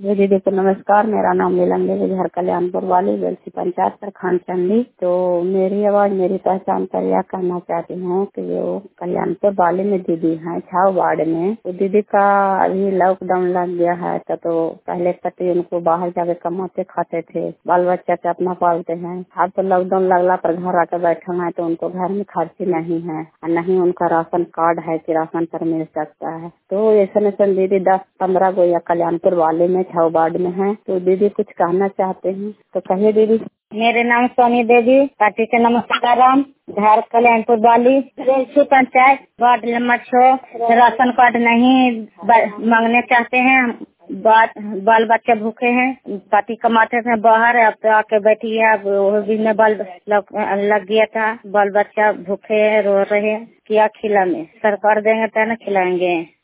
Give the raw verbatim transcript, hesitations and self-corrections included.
जी दीदी को नमस्कार। मेरा नाम नीलम देवी, घर कल्याणपुर वाली बेलसी पंचायत प्रखंड चंडी। तो मेरी आवाज मेरी पहचान कर यह कहना चाहती हूँ कि जो कल्याणपुर वाली में दीदी है छाव वार्ड में, तो दीदी का अभी लॉकडाउन लग गया है। तो, तो पहले पति उनको बाहर जाके कमाते खाते थे, बाल बच्चा के अपना पालते हैं। अब तो लॉकडाउन लगला पर घर आकर बैठे हैं तो उनको घर में खर्ची नहीं है और नहीं उनका राशन कार्ड है कि राशन पर मिल सकता है। तो ऐसा ऐसा दीदी दस पंद्रह गो या कल्याणपुर वाले में छह वार्ड में है, तो दीदी कुछ कहना चाहते हैं तो कहिए दीदी। मेरे नाम सोनी देवी, पार्टी के नाम सीताराम, घर कल्याणपुर वाली बेलसी पंचायत वार्ड नंबर छह। राशन कार्ड नहीं मांगने चाहते हैं, बाल बच्चे भूखे हैं, पति कमाते थे बाहर, अब तो आके बैठी है। अब वो भी में बाल लग गया था, बाल बच्चा भूखे है, रो रहे हैं, क्या खिला में सरकार देंगे तो ना खिलाएंगे।